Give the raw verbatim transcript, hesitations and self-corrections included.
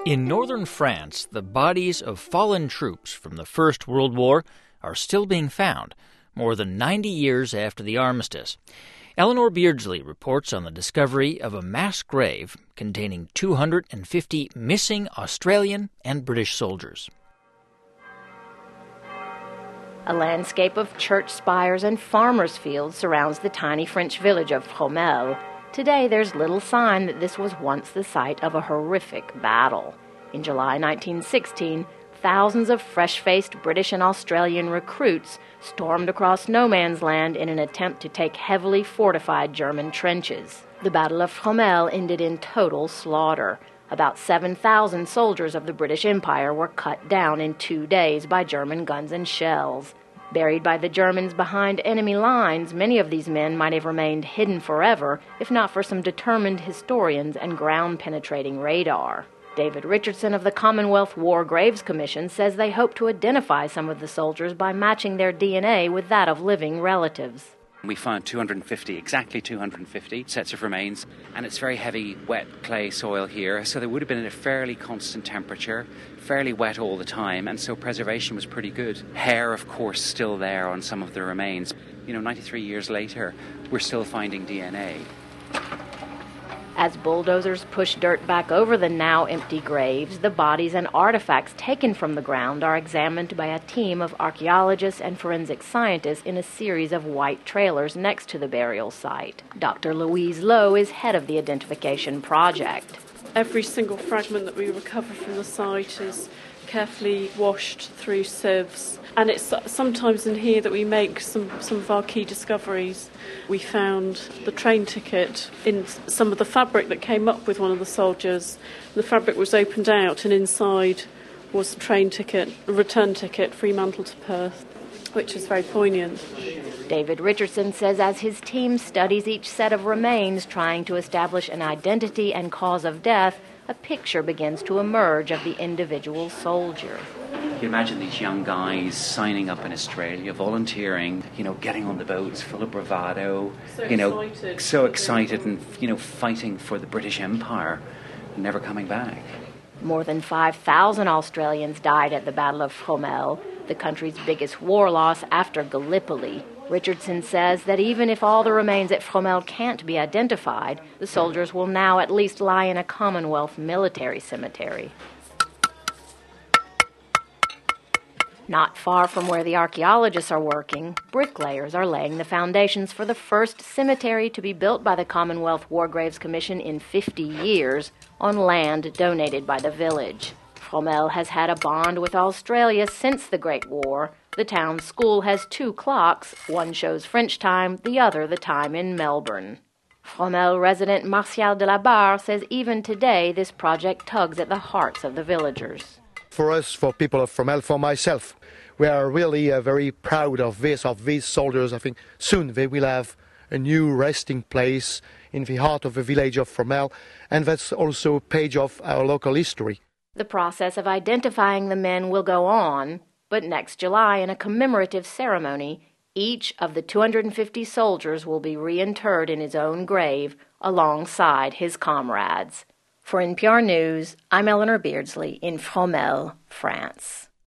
In northern France, the bodies of fallen troops from the First World War are still being found, more than ninety years after the armistice. Eleanor Beardsley reports on the discovery of a mass grave containing two hundred fifty missing Australian and British soldiers. A landscape of church spires and farmers' fields surrounds the tiny French village of Fromelles. Today, there's little sign that this was once the site of a horrific battle. In July nineteen sixteen, thousands of fresh-faced British and Australian recruits stormed across no man's land in an attempt to take heavily fortified German trenches. The Battle of Fromelles ended in total slaughter. About seven thousand soldiers of the British Empire were cut down in two days by German guns and shells. Buried by the Germans behind enemy lines, many of these men might have remained hidden forever if not for some determined historians and ground-penetrating radar. David Richardson of the Commonwealth War Graves Commission says they hope to identify some of the soldiers by matching their D N A with that of living relatives. We found two hundred fifty, exactly two hundred fifty sets of remains, and it's very heavy, wet clay soil here, so they would have been at a fairly constant temperature, fairly wet all the time, and so preservation was pretty good. Hair, of course, still there on some of the remains. You know, ninety-three years later, we're still finding D N A. As bulldozers push dirt back over the now empty graves, the bodies and artifacts taken from the ground are examined by a team of archaeologists and forensic scientists in a series of white trailers next to the burial site. Doctor Louise Lowe is head of the identification project. Every single fragment that we recover from the site is carefully washed through sieves, and it's sometimes in here that we make some, some of our key discoveries. We found the train ticket in some of the fabric that came up with one of the soldiers. The fabric was opened out, and inside was a train ticket, a return ticket, Fremantle to Perth, which is very poignant. David Richardson says as his team studies each set of remains, trying to establish an identity and cause of death, a picture begins to emerge of the individual soldier. You imagine these young guys signing up in Australia, volunteering, you know, getting on the boats full of bravado, so you know, excited. so excited and, you know, fighting for the British Empire and never coming back. More than five thousand Australians died at the Battle of Fromelles, the country's biggest war loss after Gallipoli. Richardson says that even if all the remains at Fromelles can't be identified, the soldiers will now at least lie in a Commonwealth military cemetery. Not far from where the archaeologists are working, bricklayers are laying the foundations for the first cemetery to be built by the Commonwealth War Graves Commission in fifty years on land donated by the village. Fromelles has had a bond with Australia since the Great War. The town's school has two clocks. One shows French time, the other the time in Melbourne. Fromelles resident Martial de la Barre says even today this project tugs at the hearts of the villagers. For us, for people of Fromelles, for myself, we are really uh, very proud of this, of these soldiers. I think soon they will have a new resting place in the heart of the village of Fromelles, and that's also a page of our local history. The process of identifying the men will go on, but next July, in a commemorative ceremony, each of the two hundred fifty soldiers will be reinterred in his own grave alongside his comrades. For N P R News, I'm Eleanor Beardsley in Fromelles, France.